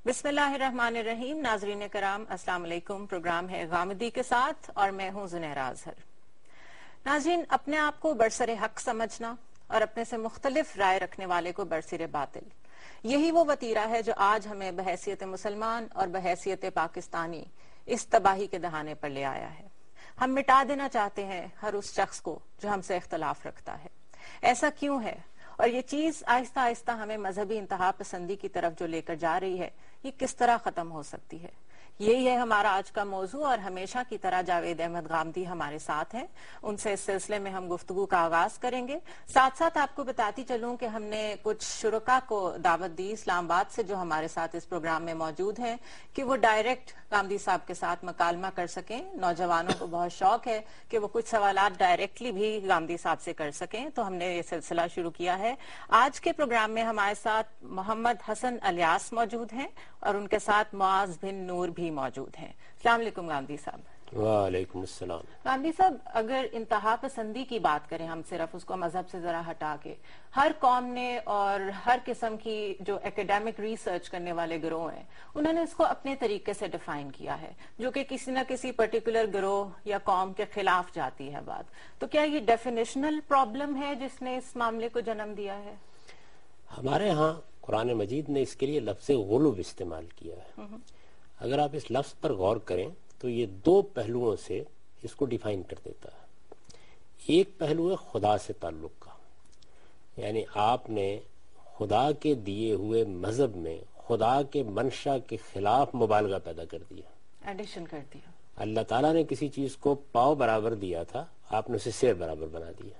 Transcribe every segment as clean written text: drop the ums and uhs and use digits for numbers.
बिस्मिल्लाहिर्रहमानिर्रहीम। नाजरीन कराम अस्सलाम वालेकुम। प्रोग्राम है गामिदी के साथ और मैं हूं ज़ुनैरा अज़हर। नाजरीन, अपने आप को बरसरे हक समझना और अपने से मुख्तलिफ राय रखने वाले को बरसरे बातिल, यही वो वतीरा है जो आज हमें बहैसियत मुसलमान और बहैसियत पाकिस्तानी इस तबाही के दहाने पर ले आया है। हम मिटा देना चाहते हैं हर उस शख्स को जो हमसे इख्तलाफ रखता है। ऐसा क्यों है? और ये चीज आहिस्ता आहिस्ता हमें मजहबी इंतहा पसंदी की तरफ जो लेकर जा रही है, ये किस तरह खत्म हो सकती है? यही है हमारा आज का मौजू और हमेशा की तरह जावेद अहमद गामदी हमारे साथ हैं। उनसे इस सिलसिले में हम गुफ्तगू का आगाज करेंगे। साथ साथ आपको बताती चलूं कि हमने कुछ शुरका को दावत दी इस्लामाबाद से जो हमारे साथ इस प्रोग्राम में मौजूद हैं कि वो डायरेक्ट गामदी साहब के साथ मकालमा कर सकें। नौजवानों को बहुत शौक है कि वो कुछ सवालात डायरेक्टली भी गामदी साहब से कर सकें, तो हमने ये सिलसिला शुरू किया है। आज के प्रोग्राम में हमारे साथ मोहम्मद हसन अलियास मौजूद हैं और उनके साथ मुआज बिन नूर भी मौजूद हैं। अस्सलाम वालेकुम गांधी साहब। वालेकुम अस्सलाम। गांधी साहब, अगर इंतहा पसंदी की बात करें, हम सिर्फ उसको मजहब से जरा हटा के, हर कौम ने और हर किस्म की जो एकेडमिक रिसर्च करने वाले गिरोह हैं, उन्होंने इसको अपने तरीके से डिफाइन किया है, जो कि किसी न किसी पर्टिकुलर गिरोह या कौम के खिलाफ जाती है बात। तो क्या ये डेफिनेशनल प्रॉब्लम है जिसने इस मामले को जन्म दिया है? हमारे यहाँ कुरान मजीद ने इसके लिए लफ्ज़ गुलूब इस्तेमाल किया है। अगर आप इस लफ्ज़ पर गौर करें तो ये दो पहलुओं से इसको डिफाइन कर देता है। एक पहलू है खुदा से ताल्लुक का, यानी आपने खुदा के दिए हुए मजहब में खुदा के मंशा के खिलाफ मुबालगा पैदा कर दिया, एडिशन कर दिया। अल्लाह ताला ने किसी चीज को पाव बराबर दिया था, आपने उसे सेर बराबर बना दिया।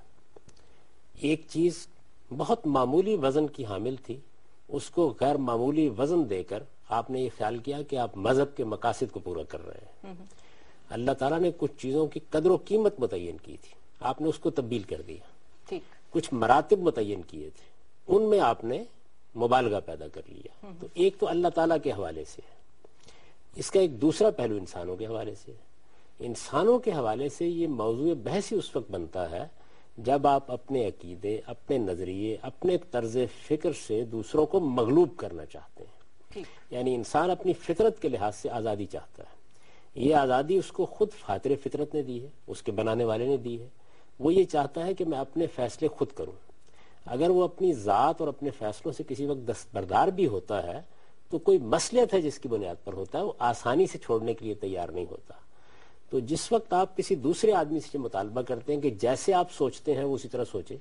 एक चीज बहुत मामूली वजन की हामिल थी, उसको गैर मामूली वजन देकर आपने ये ख्याल किया कि आप मजहब के मकासद को पूरा कर रहे हैं। अल्लाह ताला ने कुछ चीजों की कदर व कीमत मुतय्यन की थी, आपने उसको तब्दील कर दिया। ठीक। कुछ मरातिब मुतय्यन किए थे, उनमें आपने मुबालगा पैदा कर लिया। तो एक तो अल्लाह ताला के हवाले से है, इसका एक दूसरा पहलू इंसानों के हवाले से है। इंसानों के हवाले से ये मौजूद बहस ही उस वक्त बनता है जब आप अपने अकीदे, अपने नजरिए, अपने तर्ज फिक्र से दूसरों को मगलूब करना चाहते हैं। यानी इंसान अपनी फितरत के लिहाज से आजादी चाहता है। ये आजादी उसको खुद फातिर फितरत ने दी है, उसके बनाने वाले ने दी है। वो ये चाहता है कि मैं अपने फैसले खुद करूं। अगर वो अपनी जात और अपने फैसलों से किसी वक्त दस्तबरदार भी होता है तो कोई मसलियत है जिसकी बुनियाद पर होता है, वो आसानी से छोड़ने के लिए तैयार नहीं होता। तो जिस वक्त आप किसी दूसरे आदमी से मुतालबा करते हैं कि जैसे आप सोचते हैं वो उसी तरह सोचे,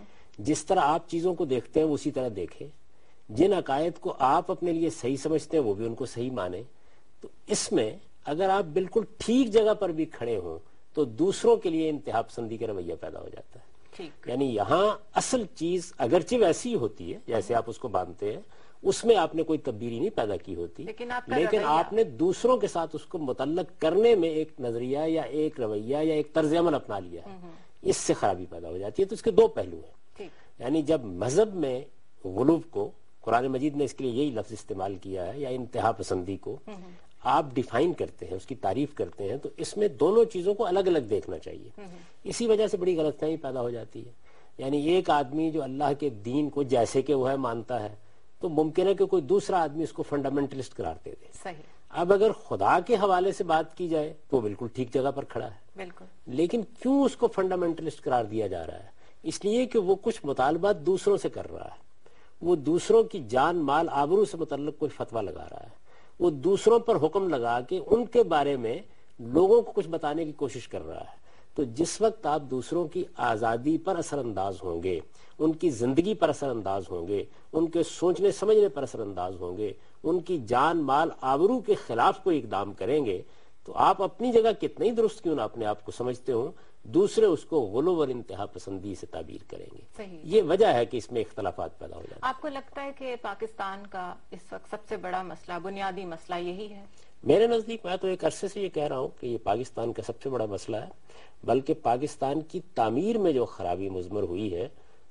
जिस तरह आप चीजों को देखते हैं वो उसी तरह देखे, जिन अकायद को आप अपने लिए सही समझते हैं वो भी उनको सही माने, तो इसमें अगर आप बिल्कुल ठीक जगह पर भी खड़े हों तो दूसरों के लिए इंतहा पसंदी का रवैया पैदा हो जाता है। यानी यहाँ असल चीज अगरचे वैसी होती है जैसे आप उसको मानते हैं, उसमें आपने कोई तब्दीली नहीं पैदा की होती, लेकिन आपने दूसरों के साथ उसको मुतल्लक करने में एक नजरिया या एक रवैया या एक तर्ज अमल अपना लिया है, इससे खराबी पैदा हो जाती है। तो इसके दो पहलू हैं। यानी जब मजहब में गुलूब को कुरान मजीद ने इसके लिए यही लफ्ज इस्तेमाल किया है, या इंतहा पसंदी को आप डिफाइन करते हैं, उसकी तारीफ करते हैं, तो इसमें दोनों चीजों को अलग अलग देखना चाहिए। इसी वजह से बड़ी गलतफहमी पैदा हो जाती है। यानी एक आदमी जो अल्लाह के दीन को जैसे कि वो है मानता है, तो मुमकिन है कि कोई दूसरा आदमी उसको फंडामेंटलिस्ट करार दे दे। सही। अब अगर खुदा के हवाले से बात की जाए तो बिल्कुल ठीक जगह पर खड़ा है, बिल्कुल। लेकिन क्यों उसको फंडामेंटलिस्ट करार दिया जा रहा है? इसलिए कि वो कुछ मुतालबात दूसरों से कर रहा है, वो दूसरों की जान माल आबरू से मुतल्लिक कोई फतवा लगा रहा है, वो दूसरों पर हुक्म लगा के उनके बारे में लोगों को कुछ बताने की कोशिश कर रहा है। तो जिस वक्त आप दूसरों की आजादी पर असरअंदाज होंगे, उनकी जिंदगी पर असरअंदाज होंगे, उनके सोचने समझने पर असरअंदाज होंगे, उनकी जान माल आबरू के खिलाफ कोई इकदाम करेंगे, तो आप अपनी जगह कितने ही दुरुस्त क्यों ना अपने आप को समझते हो, दूसरे उसको गुलूब और इंतहा पसंदी से ताबीर करेंगे। ये वजह है कि इसमें इख्तलाफात पैदा हो जाते हैं। आपको लगता है कि पाकिस्तान का इस वक्त सबसे बड़ा मसला, बुनियादी मसला यही है? मेरे नजदीक मैं तो एक अरसे से ये कह रहा हूँ कि ये पाकिस्तान का सबसे बड़ा मसला है, बल्कि पाकिस्तान की तामीर में जो खराबी मुज़मर हुई है,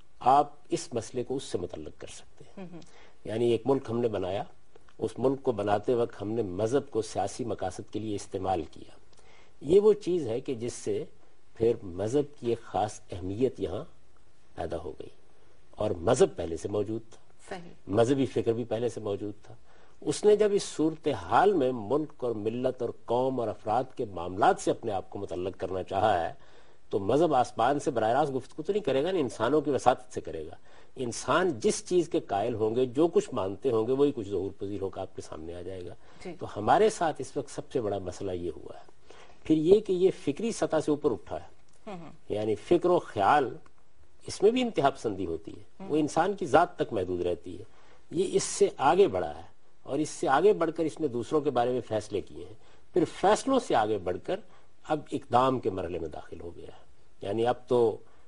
आप इस मसले को उससे मुतल्लक कर सकते हैं। यानी एक मुल्क हमने बनाया, उस मुल्क को बनाते वक्त हमने मजहब को सियासी मकासद के लिए इस्तेमाल किया। ये वो चीज है कि जिससे फिर मजहब की एक खास अहमियत यहाँ पैदा हो गई, और मजहब पहले से मौजूद था, मजहबी फिक्र भी पहले से मौजूद था, اس نے جب اس صورتحال میں ملک اور ملت اور قوم اور افراد کے معاملات سے اپنے آپ کو متعلق کرنا چاہا ہے تو مذہب آسمان سے براہ راست گفتگو تو نہیں کرے گا، انسانوں کی وساطت سے کرے گا. انسان جس چیز کے قائل ہوں گے، جو کچھ مانتے ہوں گے، وہی کچھ ظہور پذیر ہو کر آپ کے سامنے آ جائے گا. تو ہمارے ساتھ اس وقت سب سے بڑا مسئلہ یہ ہوا ہے. پھر یہ کہ یہ فکری سطح سے اوپر اٹھا ہے، یعنی فکر و خیال، اس میں بھی انتہا پسندی ہوتی ہے، وہ انسان کی ذات تک محدود رہتی ہے. یہ اس سے آگے بڑھا ہے اور اس سے آگے بڑھ کر اس نے دوسروں کے بارے میں فیصلے کیے ہیں. پھر فیصلوں سے آگے بڑھ کر اب اقدام کے مرحلے میں داخل ہو گیا ہے. یعنی اب تو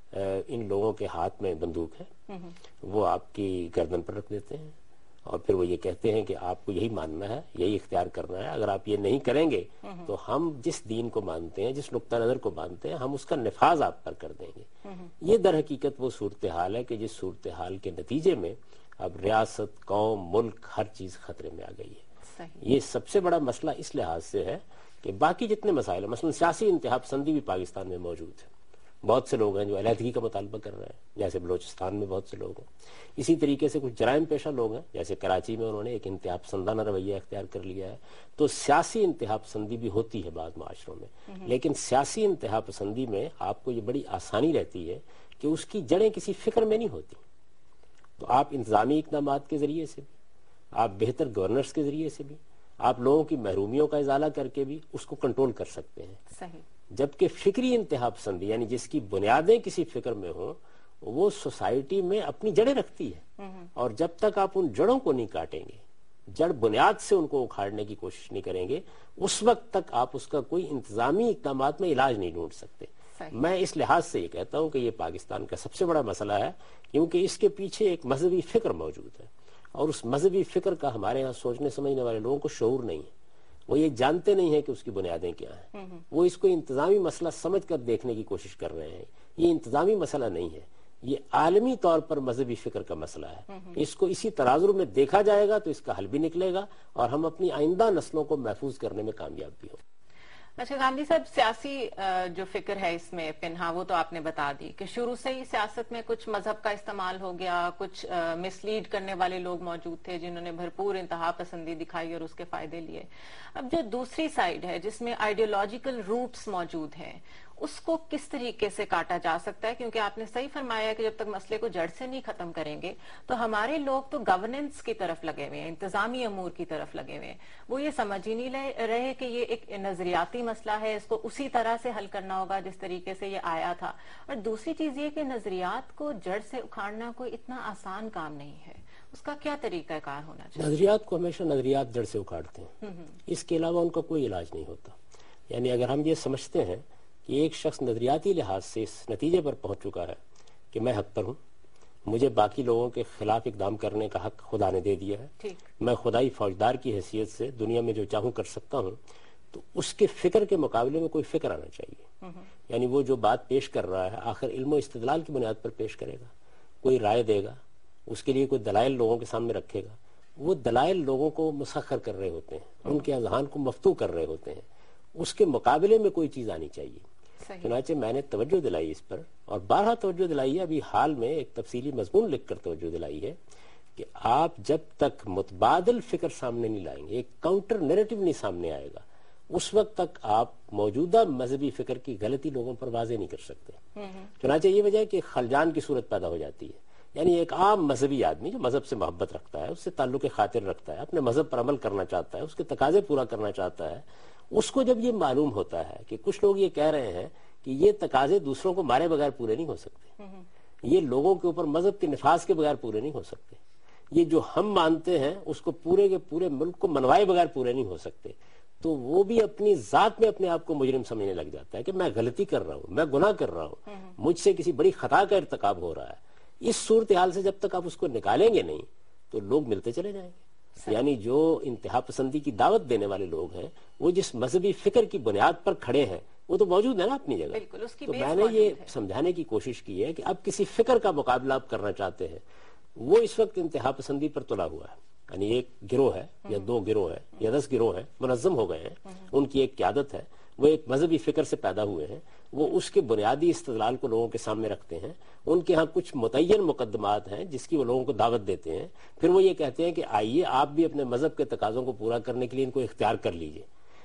ان لوگوں کے ہاتھ میں بندوق ہے، وہ آپ کی گردن پر رکھ دیتے ہیں اور پھر وہ یہ کہتے ہیں کہ آپ کو یہی ماننا ہے، یہی اختیار کرنا ہے، اگر آپ یہ نہیں کریں گے تو ہم جس دین کو مانتے ہیں، جس نقطہ نظر کو مانتے ہیں، ہم اس کا نفاذ آپ پر کر دیں گے. یہ در حقیقت وہ صورتحال ہے کہ جس صورتحال کے نتیجے میں اب ریاست، قوم، ملک، ہر چیز خطرے میں آ گئی ہے. یہ سب سے بڑا مسئلہ اس لحاظ سے ہے کہ باقی جتنے مسائل ہیں، مثلا سیاسی انتہا پسندی بھی پاکستان میں موجود ہے. بہت سے لوگ ہیں جو علیحدگی کا مطالبہ کر رہے ہیں، جیسے بلوچستان میں بہت سے لوگ ہیں. اسی طریقے سے کچھ جرائم پیشہ لوگ ہیں، جیسے کراچی میں انہوں نے ایک انتہا پسندانہ رویہ اختیار کر لیا ہے. تو سیاسی انتہا پسندی بھی ہوتی ہے بعض معاشروں میں، لیکن سیاسی انتہا پسندی میں آپ کو یہ بڑی آسانی رہتی ہے کہ اس کی جڑیں کسی فکر میں نہیں ہوتی. تو آپ انتظامی اقدامات کے ذریعے سے بھی، آپ بہتر گورننس کے ذریعے سے بھی، آپ لوگوں کی محرومیوں کا ازالہ کر کے بھی اس کو کنٹرول کر سکتے ہیں. جبکہ فکری انتہا پسندی، یعنی جس کی بنیادیں کسی فکر میں ہوں، وہ سوسائٹی میں اپنی جڑیں رکھتی ہے اور جب تک آپ ان جڑوں کو نہیں کاٹیں گے، جڑ بنیاد سے ان کو اکھاڑنے کی کوشش نہیں کریں گے، اس وقت تک آپ اس کا کوئی انتظامی اقدامات میں علاج نہیں ڈھونڈ سکتے. میں اس لحاظ سے یہ کہتا ہوں کہ یہ پاکستان کا سب سے بڑا مسئلہ ہے، کیونکہ اس کے پیچھے ایک مذہبی فکر موجود ہے اور اس مذہبی فکر کا ہمارے ہاں سوچنے سمجھنے والے لوگوں کو شعور نہیں ہے. وہ یہ جانتے نہیں ہیں کہ اس کی بنیادیں کیا ہیں. وہ اس کو انتظامی مسئلہ سمجھ کر دیکھنے کی کوشش کر رہے ہیں. یہ انتظامی مسئلہ نہیں ہے، یہ عالمی طور پر مذہبی فکر کا مسئلہ ہے. اس کو اسی تناظر میں دیکھا جائے گا تو اس کا حل بھی نکلے گا اور ہم اپنی آئندہ نسلوں کو محفوظ کرنے میں کامیاب بھی ہوں. اچھا گاندھی صاحب، سیاسی جو فکر ہے اس میں پنہا، وہ تو آپ نے بتا دی کہ شروع سے ہی سیاست میں کچھ مذہب کا استعمال ہو گیا، کچھ مس لیڈ کرنے والے لوگ موجود تھے جنہوں نے بھرپور انتہا پسندی دکھائی اور اس کے فائدے لیے. اب جو دوسری سائیڈ ہے جس میں آئیڈیولوجیکل روٹس موجود ہیں، اس کو کس طریقے سے کاٹا جا سکتا ہے؟ کیونکہ آپ نے صحیح فرمایا کہ جب تک مسئلے کو جڑ سے نہیں ختم کریں گے تو ہمارے لوگ تو گورننس کی طرف لگے ہوئے ہیں، انتظامی امور کی طرف لگے ہوئے ہیں. وہ یہ سمجھ ہی نہیں رہے کہ یہ ایک نظریاتی مسئلہ ہے، اس کو اسی طرح سے حل کرنا ہوگا جس طریقے سے یہ آیا تھا. اور دوسری چیز یہ کہ نظریات کو جڑ سے اکھاڑنا کوئی اتنا آسان کام نہیں ہے، اس کا کیا طریقہ کار ہونا چاہیے؟ نظریات کو ہمیشہ نظریات جڑ سے اکھاڑتے ہیں، اس کے علاوہ ان کا کوئی علاج نہیں ہوتا. یعنی اگر ہم یہ سمجھتے ہیں کہ ایک شخص نظریاتی لحاظ سے اس نتیجے پر پہنچ چکا ہے کہ میں حق پر ہوں، مجھے باقی لوگوں کے خلاف اقدام کرنے کا حق خدا نے دے دیا ہے، میں خدائی فوجدار کی حیثیت سے دنیا میں جو چاہوں کر سکتا ہوں، تو اس کے فکر کے مقابلے میں کوئی فکر آنا چاہیے. یعنی وہ جو بات پیش کر رہا ہے آخر علم و استدلال کی بنیاد پر پیش کرے گا، کوئی رائے دے گا، اس کے لیے کوئی دلائل لوگوں کے سامنے رکھے گا. وہ دلائل لوگوں کو مسخر کر رہے ہوتے ہیں، ان کے اذہان کو مفتوح کر رہے ہوتے ہیں. اس کے مقابلے میں کوئی چیز آنی چاہیے. چنانچہ میں نے توجہ دلائی اس پر، اور بارہا توجہ دلائی ہے، ابھی حال میں ایک تفصیلی مضمون لکھ کر توجہ دلائی ہے کہ آپ جب تک متبادل فکر سامنے نہیں لائیں گے، ایک کاؤنٹر نیریٹو نہیں سامنے آئے گا، اس وقت تک آپ موجودہ مذہبی فکر کی غلطی لوگوں پر واضح نہیں کر سکتے. چنانچہ یہ وجہ ہے کہ خلجان کی صورت پیدا ہو جاتی ہے. یعنی ایک عام مذہبی آدمی جو مذہب سے محبت رکھتا ہے، اس سے تعلق خاطر رکھتا ہے، اپنے مذہب پر عمل کرنا چاہتا ہے، اس کے تقاضے پورا کرنا چاہتا ہے، اس کو جب یہ معلوم ہوتا ہے کہ کچھ لوگ یہ کہہ رہے ہیں کہ یہ تقاضے دوسروں کو مارے بغیر پورے نہیں ہو سکتے، یہ لوگوں کے اوپر مذہب کے نفاذ کے بغیر پورے نہیں ہو سکتے، یہ جو ہم مانتے ہیں اس کو پورے کے پورے ملک کو منوائے بغیر پورے نہیں ہو سکتے، تو وہ بھی اپنی ذات میں اپنے آپ کو مجرم سمجھنے لگ جاتا ہے کہ میں غلطی کر رہا ہوں، میں گناہ کر رہا ہوں، مجھ سے کسی بڑی خطا کا ارتکاب ہو رہا ہے. اس صورتحال سے جب تک آپ اس کو نکالیں گے نہیں تو لوگ ملتے چلے جائیں گے. یعنی جو انتہا پسندی کی دعوت دینے والے لوگ ہیں، وہ جس مذہبی فکر کی بنیاد پر کھڑے ہیں وہ تو موجود ہے نا اپنی جگہ. تو میں نے یہ سمجھانے کی کوشش کی ہے کہ اب کسی فکر کا مقابلہ آپ کرنا چاہتے ہیں، وہ اس وقت انتہا پسندی پر تلا ہوا ہے. یعنی ایک گروہ ہے یا 2 گروہ ہے یا 10 گروہ ہیں، منظم ہو گئے ہیں، ان کی ایک قیادت ہے، وہ ایک مذہبی فکر سے پیدا ہوئے ہیں، وہ اس کے بنیادی استدلال کو لوگوں کے سامنے رکھتے ہیں. ان کے ہاں کچھ متعین مقدمات ہیں جس کی وہ لوگوں کو دعوت دیتے ہیں، پھر وہ یہ کہتے ہیں کہ آئیے آپ بھی اپنے مذہب کے تقاضوں کو پورا کرنے کے لیے ان کو اختیار کر لیجئے.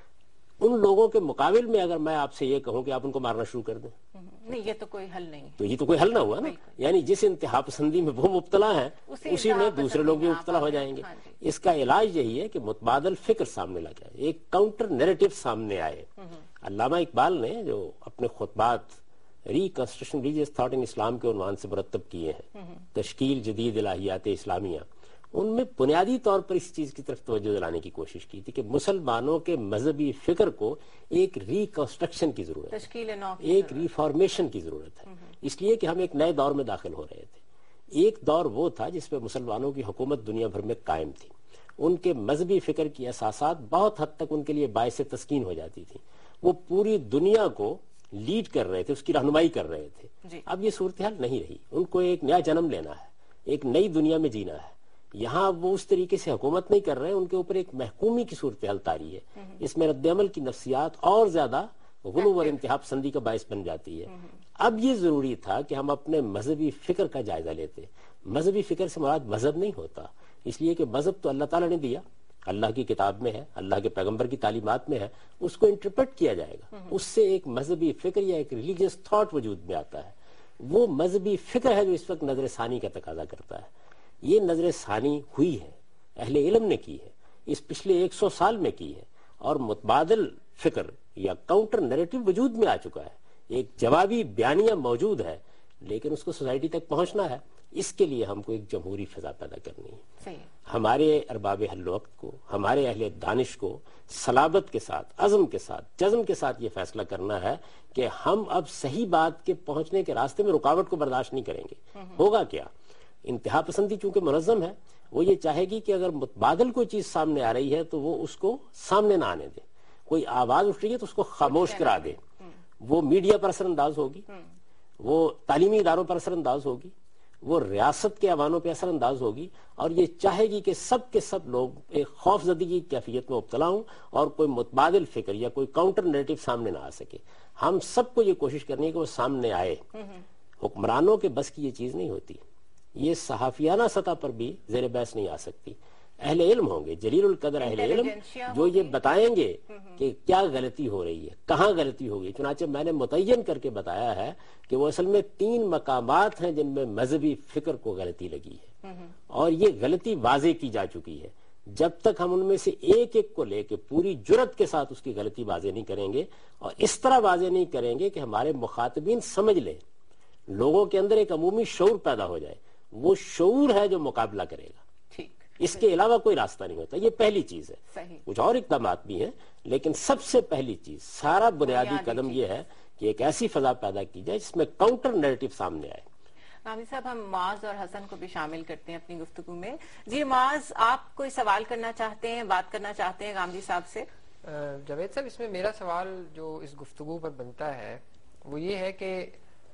ان لوگوں کے مقابل میں اگر میں آپ سے یہ کہوں کہ آپ ان کو مارنا شروع کر دیں، نہیں، یہ تو کوئی حل نہیں. تو یہ تو کوئی حل نہ ہوا نا. یعنی جس انتہا پسندی میں وہ مبتلا ہیں اسی میں دوسرے لوگ بھی مبتلا ہو جائیں گے. اس کا علاج یہی ہے کہ متبادل فکر سامنے لگے، ایک کاؤنٹر نیریٹو سامنے آئے. علامہ اقبال نے جو اپنے خطبات reconstruction religious thought in Islam کے عنوان سے مرتب کیے ہیں، تشکیل جدید الہیات اسلامیہ، ان میں بنیادی طور پر اس چیز کی طرف توجہ دلانے کی کوشش کی تھی کہ مسلمانوں کے مذہبی فکر کو ایک ریکنسٹرکشن کی ضرورت ہے، ایک ریفارمیشن کی ضرورت ہے، اس لیے کہ ہم ایک نئے دور میں داخل ہو رہے تھے. ایک دور وہ تھا جس میں مسلمانوں کی حکومت دنیا بھر میں قائم تھی، ان کے مذہبی فکر کی اساسات بہت حد تک ان کے لیے باعث تسکین ہو جاتی تھی، وہ پوری دنیا کو لیڈ کر رہے تھے، اس کی رہنمائی کر رہے تھے. اب یہ صورتحال نہیں رہی، ان کو ایک نیا جنم لینا ہے، ایک نئی دنیا میں جینا ہے. یہاں وہ اس طریقے سے حکومت نہیں کر رہے، ان کے اوپر ایک محکومی کی صورتحال طاری ہے. اس میں رد عمل کی نفسیات اور زیادہ غلو اور انتہا پسندی کا باعث بن جاتی ہے. اب یہ ضروری تھا کہ ہم اپنے مذہبی فکر کا جائزہ لیتے. مذہبی فکر سے مراد مذہب نہیں ہوتا، اس لیے کہ مذہب تو اللہ تعالیٰ نے دیا، اللہ کی کتاب میں ہے، اللہ کے پیغمبر کی تعلیمات میں ہے، اس کو انٹرپریٹ کیا جائے گا. اس سے ایک مذہبی فکر یا ایک ریلیجیس تھاٹ وجود میں آتا ہے. وہ مذہبی فکر ہے جو اس وقت نظر ثانی کا تقاضا کرتا ہے. یہ نظر ثانی ہوئی ہے، اہل علم نے کی ہے، اس پچھلے 100 سال میں کی ہے، اور متبادل فکر یا کاؤنٹر نیریٹو وجود میں آ چکا ہے. ایک جوابی بیانیہ موجود ہے، لیکن اس کو سوسائٹی تک پہنچنا ہے. اس کے لیے ہم کو ایک جمہوری فضا پیدا کرنی ہے. ہمارے ارباب حل وقت کو، ہمارے اہل دانش کو صلابت کے ساتھ، عزم کے ساتھ، جزم کے ساتھ یہ فیصلہ کرنا ہے کہ ہم اب صحیح بات کے پہنچنے کے راستے میں رکاوٹ کو برداشت نہیں کریں گے. ہوگا کیا؟ انتہا پسندی چونکہ منظم ہے، وہ یہ چاہے گی کہ اگر متبادل کوئی چیز سامنے آ رہی ہے تو وہ اس کو سامنے نہ آنے دے. کوئی آواز اٹھ رہی ہے تو اس کو خاموش کرا دے. وہ میڈیا پر اثر انداز ہوگی، وہ تعلیمی اداروں پر اثر انداز ہوگی، وہ ریاست کے ایوانوں پہ اثر انداز ہوگی، اور یہ چاہے گی کہ سب کے سب لوگ ایک خوف زدگی کی کیفیت میں مبتلا ہوں اور کوئی متبادل فکر یا کوئی کاؤنٹر نیریٹو سامنے نہ آ سکے. ہم سب کو یہ کوشش کرنی ہے کہ وہ سامنے آئے. حکمرانوں کے بس کی یہ چیز نہیں ہوتی، یہ صحافیانہ سطح پر بھی زیر بحث نہیں آ سکتی. اہل علم ہوں گے، جلیل القدر اہل علم، جو یہ بتائیں گے کہ کیا غلطی ہو رہی ہے، کہاں غلطی ہو گئی. چنانچہ میں نے متعین کر کے بتایا ہے کہ وہ اصل میں 3 مقامات ہیں جن میں مذہبی فکر کو غلطی لگی ہے، اور یہ غلطی واضح کی جا چکی ہے. جب تک ہم ان میں سے ایک ایک کو لے کے پوری جرت کے ساتھ اس کی غلطی واضح نہیں کریں گے، اور اس طرح واضح نہیں کریں گے کہ ہمارے مخاطبین سمجھ لیں، لوگوں کے اندر ایک عمومی شعور پیدا ہو جائے، وہ شعور ہے جو مقابلہ کرے گا. اس کے علاوہ کوئی راستہ نہیں ہوتا. یہ پہلی چیز ہے. کچھ اور اقدامات بھی ہیں، لیکن سب سے پہلی چیز، سارا بنیادی قدم یہ ہے کہ ایک ایسی فضا پیدا کی جائے جس میں کاؤنٹر نیریٹو سامنے آئے. غامدی صاحب، ہم معاذ اور حسن کو بھی شامل کرتے ہیں اپنی گفتگو میں. جی معاذ، آپ کوئی سوال کرنا چاہتے ہیں، بات کرنا چاہتے ہیں غامدی صاحب سے؟ جاوید صاحب، اس میں میرا سوال جو اس گفتگو پر بنتا ہے وہ یہ ہے کہ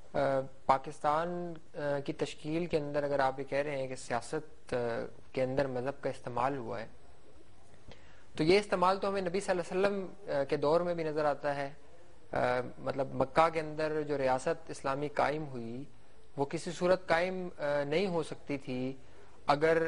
پاکستان کی تشکیل کے اندر اگر آپ یہ کہہ رہے ہیں کہ سیاست کے اندر مذہب کا استعمال ہوا ہے، تو یہ استعمال تو ہمیں نبی صلی اللہ علیہ وسلم کے دور میں بھی نظر آتا ہے. مطلب مکہ کے اندر جو ریاست اسلامی قائم ہوئی وہ کسی صورت قائم نہیں ہو سکتی تھی اگر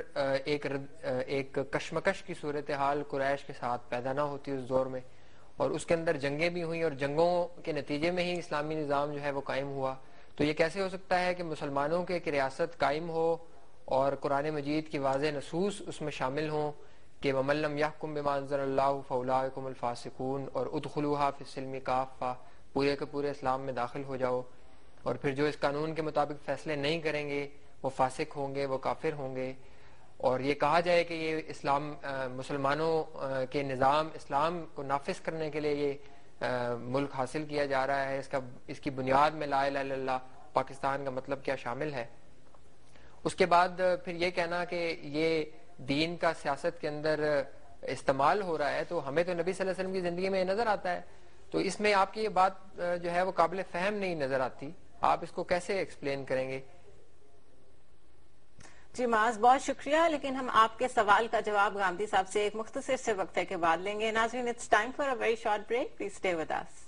ایک کشمکش کی صورتحال قریش کے ساتھ پیدا نہ ہوتی اس دور میں، اور اس کے اندر جنگیں بھی ہوئیں اور جنگوں کے نتیجے میں ہی اسلامی نظام جو ہے وہ قائم ہوا. تو یہ کیسے ہو سکتا ہے کہ مسلمانوں کے ایک ریاست قائم ہو اور قرآن مجید کی واضح نصوص اس میں شامل ہوں کہ وَمَن لَّمْ يَحْكُم بِمَا أَنزَلَ اللَّهُ فَأُولَٰئِكَ هُمُ الْفَاسِقُونَ اور ادخلوها فِي السِّلْمِ كَافَّةً، پورے کے پورے اسلام میں داخل ہو جاؤ، اور پھر جو اس قانون کے مطابق فیصلے نہیں کریں گے وہ فاسق ہوں گے، وہ کافر ہوں گے. اور یہ کہا جائے کہ یہ اسلام مسلمانوں کے نظام اسلام کو نافذ کرنے کے لیے یہ ملک حاصل کیا جا رہا ہے، اس کی بنیاد میں لا الہ الا اللہ، پاکستان کا مطلب کیا شامل ہے. اس کے بعد پھر یہ کہنا کہ یہ دین کا سیاست کے اندر استعمال ہو رہا ہے، تو ہمیں تو نبی صلی اللہ علیہ وسلم کی زندگی میں نظر آتا ہے. تو اس میں آپ کی یہ بات جو ہے وہ قابل فہم نہیں نظر آتی. آپ اس کو کیسے ایکسپلین کریں گے؟ جی معاذ، بہت شکریہ، لیکن ہم آپ کے سوال کا جواب غامدی صاحب سے ایک مختصر سے وقفے کے بعد لیں گے. ناظرین، it's time for a very short break, please stay with us.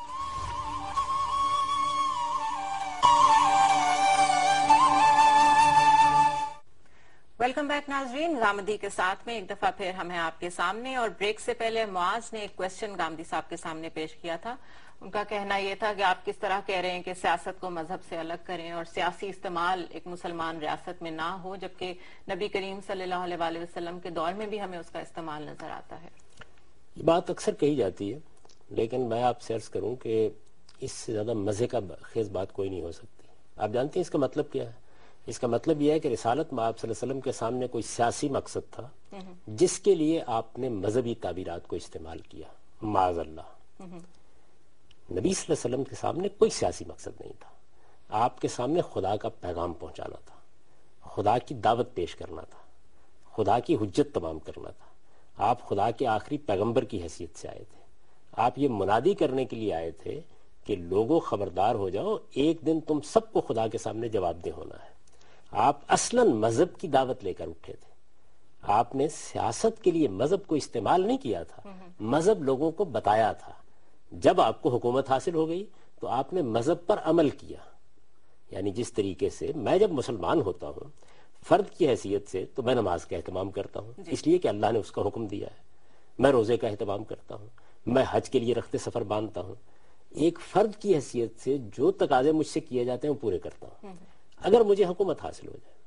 Welcome back ناظرین، غامدی کے ساتھ میں ایک دفعہ پھر ہم ہیں آپ کے سامنے. اور بریک سے پہلے معاذ نے ایک کوشچن غامدی صاحب کے سامنے پیش کیا تھا. ان کا کہنا یہ تھا کہ آپ کس طرح کہہ رہے ہیں کہ سیاست کو مذہب سے الگ کریں اور سیاسی استعمال ایک مسلمان ریاست میں نہ ہو، جبکہ نبی کریم صلی اللہ علیہ وآلہ وسلم کے دور میں بھی ہمیں اس کا استعمال نظر آتا ہے. یہ بات اکثر کہی جاتی ہے، لیکن میں آپ سے عرض کروں کہ اس سے زیادہ مزے کا خیز بات کوئی نہیں ہو سکتی. آپ جانتے ہیں اس کا مطلب کیا ہے؟ اس کا مطلب یہ ہے کہ رسالت میں آپ صلی اللہ علیہ وسلم کے سامنے کوئی سیاسی مقصد تھا جس کے لیے آپ نے مذہبی تعبیرات کو استعمال کیا. معاذ اللہ، نبی صلی اللہ علیہ وسلم کے سامنے کوئی سیاسی مقصد نہیں تھا. آپ کے سامنے خدا کا پیغام پہنچانا تھا، خدا کی دعوت پیش کرنا تھا، خدا کی حجت تمام کرنا تھا. آپ خدا کے آخری پیغمبر کی حیثیت سے آئے تھے. آپ یہ منادی کرنے کے لیے آئے تھے کہ لوگوں خبردار ہو جاؤ، ایک دن تم سب کو خدا کے سامنے جواب دہ ہونا ہے. آپ اصلاً مذہب کی دعوت لے کر اٹھے تھے. آپ نے سیاست کے لیے مذہب کو استعمال نہیں کیا تھا، مذہب لوگوں کو بتایا تھا. جب آپ کو حکومت حاصل ہو گئی تو آپ نے مذہب پر عمل کیا. یعنی جس طریقے سے میں جب مسلمان ہوتا ہوں فرد کی حیثیت سے تو میں نماز کا اہتمام کرتا ہوں، اس لیے کہ اللہ نے اس کا حکم دیا ہے. میں روزے کا اہتمام کرتا ہوں، میں حج کے لیے رخت سفر باندھتا ہوں. ایک فرد کی حیثیت سے جو تقاضے مجھ سے کیے جاتے ہیں وہ پورے کرتا ہوں. اگر مجھے حکومت حاصل ہو جائے،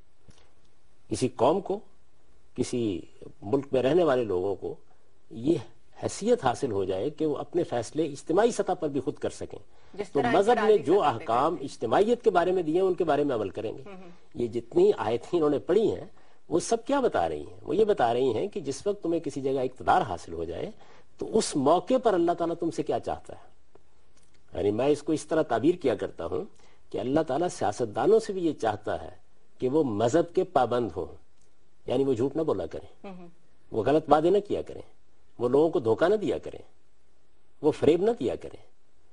کسی قوم کو، کسی ملک میں رہنے والے لوگوں کو یہ حیثیت حاصل ہو جائے کہ وہ اپنے فیصلے اجتماعی سطح پر بھی خود کر سکیں، تو مذہب نے جو احکام اجتماعیت کے بارے میں دیے ہیں ان کے بارے میں عمل کریں گے. یہ جتنی آیتیں انہوں نے پڑھی ہیں وہ سب کیا بتا رہی ہیں؟ وہ یہ بتا رہی ہیں کہ جس وقت تمہیں کسی جگہ اقتدار حاصل ہو جائے تو اس موقع پر اللہ تعالیٰ تم سے کیا چاہتا ہے. یعنی میں اس کو اس طرح تعبیر کیا کرتا ہوں کہ اللہ تعالیٰ سیاستدانوں سے بھی یہ چاہتا ہے کہ وہ مذہب کے پابند ہوں. یعنی وہ جھوٹ نہ بولا کریں، وہ غلط وعدے نہ کیا کریں، وہ لوگوں کو دھوکہ نہ دیا کریں، وہ فریب نہ دیا کریں،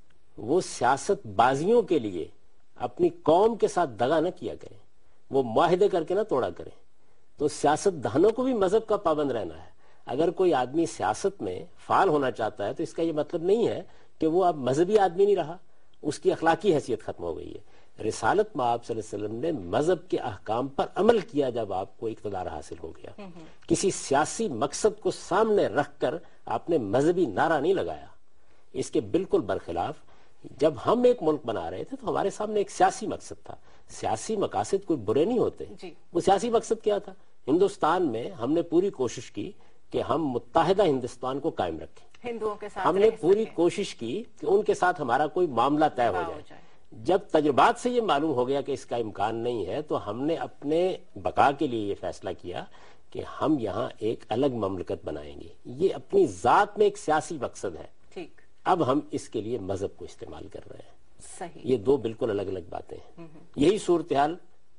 وہ سیاست بازیوں کے لیے اپنی قوم کے ساتھ دغا نہ کیا کریں، وہ معاہدے کر کے نہ توڑا کریں. تو سیاست دانوں کو بھی مذہب کا پابند رہنا ہے. اگر کوئی آدمی سیاست میں فعال ہونا چاہتا ہے تو اس کا یہ مطلب نہیں ہے کہ وہ اب مذہبی آدمی نہیں رہا، اس کی اخلاقی حیثیت ختم ہو گئی ہے. رسالت میں آپ صلی اللہ علیہ وسلم نے مذہب کے احکام پر عمل کیا. جب آپ کو اقتدار حاصل ہو گیا، کسی سیاسی مقصد کو سامنے رکھ کر آپ نے مذہبی نعرہ نہیں لگایا. اس کے بالکل برخلاف جب ہم ایک ملک بنا رہے تھے تو ہمارے سامنے ایک سیاسی مقصد تھا. سیاسی مقاصد کوئی برے نہیں ہوتے. وہ سیاسی مقصد کیا تھا؟ ہندوستان میں ہم نے پوری کوشش کی کہ ہم متحدہ ہندوستان کو قائم رکھیں. ہندوؤں کے ساتھ ہم نے پوری کوشش کی کہ ان کے ساتھ ہمارا کوئی معاملہ طے ہو جائے. جب تجربات سے یہ معلوم ہو گیا کہ اس کا امکان نہیں ہے تو ہم نے اپنے بقا کے لیے یہ فیصلہ کیا کہ ہم یہاں ایک الگ مملکت بنائیں گے. یہ اپنی ذات میں ایک سیاسی مقصد ہے. ٹھیک. اب ہم اس کے لیے مذہب کو استعمال کر رہے ہیں. صحیح. یہ دو بالکل الگ الگ باتیں ہیں. یہی صورتحال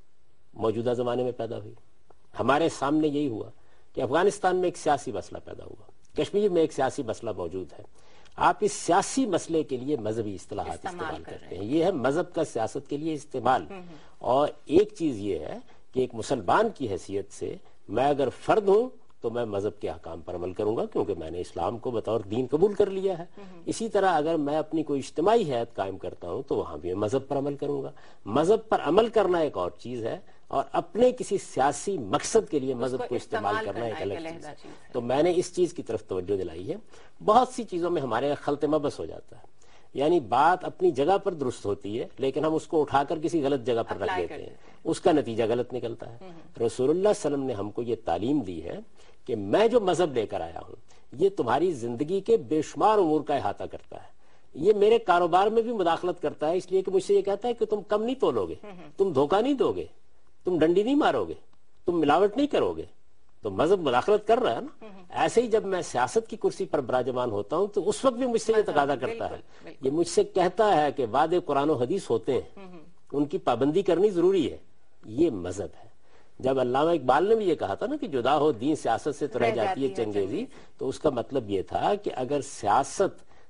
موجودہ زمانے میں پیدا ہوئی. ہمارے سامنے یہی ہوا کہ افغانستان میں ایک سیاسی مسئلہ پیدا ہوا، کشمیر میں ایک سیاسی مسئلہ موجود ہے. آپ اس سیاسی مسئلے کے لیے مذہبی اصطلاحات استعمال کرتے ہیں. یہ ہے مذہب کا سیاست کے لیے استعمال. اور ایک چیز یہ ہے کہ ایک مسلمان کی حیثیت سے میں اگر فرد ہوں تو میں مذہب کے احکام پر عمل کروں گا کیونکہ میں نے اسلام کو بطور دین قبول کر لیا ہے. اسی طرح اگر میں اپنی کوئی اجتماعی حیثیت قائم کرتا ہوں تو وہاں بھی مذہب پر عمل کروں گا. مذہب پر عمل کرنا ایک اور چیز ہے اور اپنے کسی سیاسی مقصد کے لیے مذہب کو استعمال کرنا ایک الگ چیز ہے. تو میں نے اس چیز کی طرف توجہ دلائی ہے. بہت سی چیزوں میں ہمارے خلط مبس ہو جاتا ہے. یعنی بات اپنی جگہ پر درست ہوتی ہے لیکن ہم اس کو اٹھا کر کسی غلط جگہ پر رکھ دیتے ہیں، اس کا نتیجہ غلط نکلتا ہے. رسول اللہ صلی اللہ علیہ وسلم نے ہم کو یہ تعلیم دی ہے کہ میں جو مذہب لے کر آیا ہوں یہ تمہاری زندگی کے بے شمار امور کا احاطہ کرتا ہے. یہ میرے کاروبار میں بھی مداخلت کرتا ہے، اس لیے کہ مجھ سے یہ کہتا ہے کہ تم کم نہیں تولو گے، تم دھوکہ نہیں دو گے، تم ڈنڈی نہیں مارو گے، تم ملاوٹ نہیں کرو گے. تو مذہب مداخلت کر رہا ہے نا. ایسے ہی جب میں سیاست کی کرسی پر براجمان ہوتا ہوں تو اس وقت بھی مجھ سے یہ تقاضا کرتا ہے. یہ مجھ سے کہتا ہے کہ وعدے قرآن و حدیث ہوتے ہیں، ان کی پابندی کرنی ضروری ہے. یہ مذہب ہے. جب علامہ اقبال نے بھی یہ کہا تھا نا کہ جدا ہو دین سیاست سے تو رہ جاتی ہے چنگیزی، تو اس کا مطلب یہ تھا کہ اگر سیاست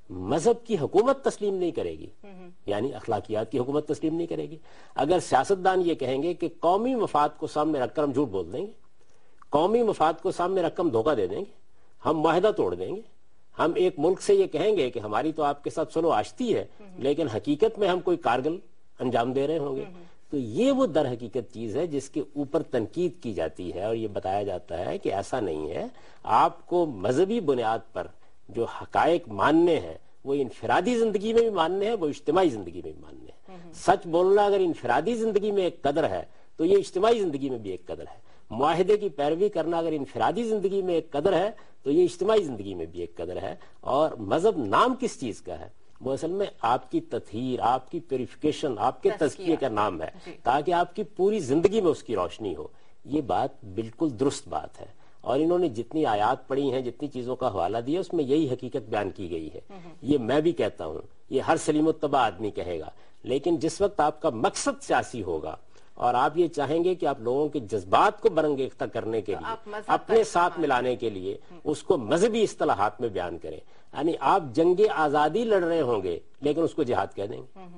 مذہب کی حکومت تسلیم نہیں کرے گی، یعنی اخلاقیات کی حکومت تسلیم نہیں کرے گی. اگر سیاستدان یہ کہیں گے کہ قومی مفاد کو سامنے رکھ کر ہم جھوٹ بول دیں گے، قومی مفاد کو سامنے رکھ کر ہم دھوکہ دے دیں گے، ہم معاہدہ توڑ دیں گے، ہم ایک ملک سے یہ کہیں گے کہ ہماری تو آپ کے ساتھ سلو آشتی ہے لیکن حقیقت میں ہم کوئی کارگل انجام دے رہے ہوں گے، تو یہ وہ در حقیقت چیز ہے جس کے اوپر تنقید کی جاتی ہے اور یہ بتایا جاتا ہے کہ ایسا نہیں ہے. آپ کو مذہبی بنیاد پر جو حقائق ماننے ہیں وہ انفرادی زندگی میں بھی ماننے ہیں، وہ اجتماعی زندگی میں بھی ماننے ہیں. سچ بولنا اگر انفرادی زندگی میں ایک قدر ہے تو یہ اجتماعی زندگی میں بھی ایک قدر ہے. معاہدے کی پیروی کرنا اگر انفرادی زندگی میں ایک قدر ہے تو یہ اجتماعی زندگی میں بھی ایک قدر ہے. اور مذہب نام کس چیز کا ہے؟ وہ اصل میں آپ کی تطہیر، آپ کی پیوریفیکیشن، آپ کے تزکیے کا نام ہے تاکہ آپ کی پوری زندگی میں اس کی روشنی ہو. یہ بات بالکل درست بات ہے اور انہوں نے جتنی آیات پڑھی ہیں، جتنی چیزوں کا حوالہ دیا اس میں یہی حقیقت بیان کی گئی ہے. یہ میں بھی کہتا ہوں، یہ ہر سلیم الطبع آدمی کہے گا، لیکن جس وقت آپ کا مقصد سیاسی ہوگا اور آپ یہ چاہیں گے کہ آپ لوگوں کے جذبات کو برانگیختہ کرنے کے لیے، اپنے ساتھ ملانے کے لیے اس کو مذہبی اصطلاحات میں بیان کریں. یعنی آپ جنگ آزادی لڑ رہے ہوں گے لیکن اس کو جہاد کہہ دیں گے.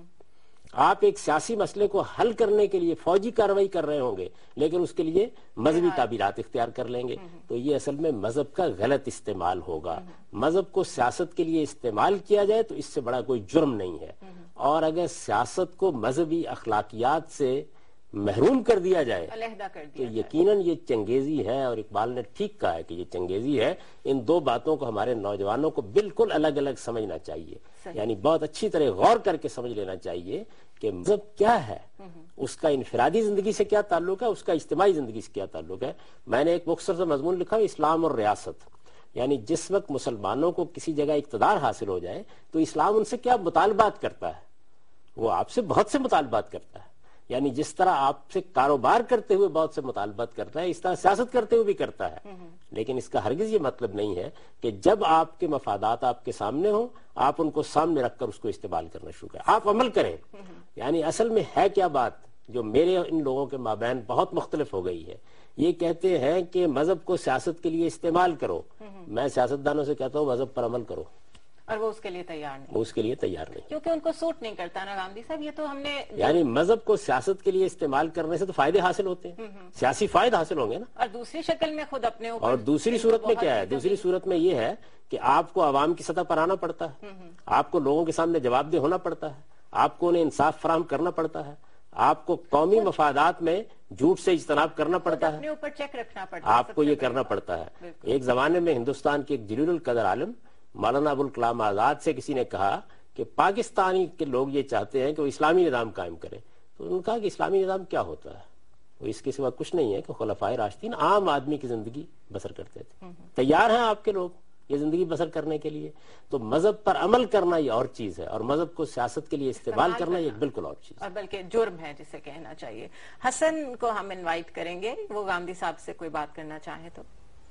آپ ایک سیاسی مسئلے کو حل کرنے کے لیے فوجی کارروائی کر رہے ہوں گے لیکن اس کے لیے مذہبی تعبیرات اختیار کر لیں گے. تو یہ اصل میں مذہب کا غلط استعمال ہوگا. مذہب کو سیاست کے لیے استعمال کیا جائے تو اس سے بڑا کوئی جرم نہیں ہے. اور اگر سیاست کو مذہبی اخلاقیات سے محروم کر دیا جائے تو یقیناً یہ چنگیزی ہے. اور اقبال نے ٹھیک کہا ہے کہ یہ چنگیزی ہے. ان دو باتوں کو ہمارے نوجوانوں کو بالکل الگ الگ سمجھنا چاہیے. یعنی بہت اچھی طرح غور کر کے سمجھ لینا چاہیے کہ مذہب کیا ہے، اس کا انفرادی زندگی سے کیا تعلق ہے، اس کا اجتماعی زندگی سے کیا تعلق ہے. میں نے ایک مختصر سا مضمون لکھا ہے، اسلام اور ریاست. یعنی جس وقت مسلمانوں کو کسی جگہ اقتدار حاصل ہو جائے تو اسلام ان سے کیا مطالبات کرتا ہے. وہ آپ سے بہت سے مطالبات کرتا ہے. یعنی جس طرح آپ سے کاروبار کرتے ہوئے بہت سے مطالبات کرتا ہے، اس طرح سیاست کرتے ہوئے بھی کرتا ہے. لیکن اس کا ہرگز یہ مطلب نہیں ہے کہ جب آپ کے مفادات آپ کے سامنے ہوں آپ ان کو سامنے رکھ کر اس کو استعمال کرنا شروع کریں، آپ عمل کریں. یعنی اصل میں ہے کیا بات جو میرے ان لوگوں کے مابین بہت مختلف ہو گئی ہے. یہ کہتے ہیں کہ مذہب کو سیاست کے لیے استعمال کرو. میں سیاستدانوں سے کہتا ہوں مذہب پر عمل کرو، اور وہ اس کے لیے تیار نہیں، وہ اس کے لیے تیار نہیں، کیونکہ ان کو سوٹ نہیں کرتا نا گاندھی صاحب. یہ تو ہم نے یعنی مذہب کو سیاست کے لیے استعمال کرنے سے تو فائدے حاصل ہوتے ہیں، سیاسی فائدے حاصل ہوں گے نا. اور دوسری شکل میں خود اپنے اوپر، اور دوسری صورت میں کیا ہے؟ دوسری صورت میں یہ ہے کہ آپ کو عوام کی سطح پر آنا پڑتا ہے، آپ کو لوگوں کے سامنے جواب دہ ہونا پڑتا ہے، آپ کو انہیں انصاف فراہم کرنا پڑتا ہے، آپ کو قومی مفادات میں جھوٹ سے اجتناب کرنا پڑتا ہے، اپنے اوپر چیک رکھنا پڑتا ہے، آپ کو یہ کرنا پڑتا ہے. ایک زمانے میں ہندوستان کے ایک جلیل القدر عالم مولانا ابوالکلام آزاد سے کسی نے کہا کہ پاکستانی کے لوگ یہ چاہتے ہیں کہ وہ اسلامی نظام قائم کریں. تو انہوں نے کہا کہ اسلامی نظام کیا ہوتا ہے؟ وہ اس کے سوا کچھ نہیں ہے کہ خلفائے راشدین عام آدمی کی زندگی بسر کرتے تھے. تیار ہیں آپ کے لوگ یہ زندگی بسر کرنے کے لیے؟ تو مذہب پر عمل کرنا یہ اور چیز ہے اور مذہب کو سیاست کے لیے استعمال کرنا یہ بالکل اور چیز ہے، اور بلکہ جرم ہے جسے کہنا چاہیے. حسن کو ہم انوائٹ کریں گے، وہ گاندھی صاحب سے کوئی بات کرنا چاہیں تو.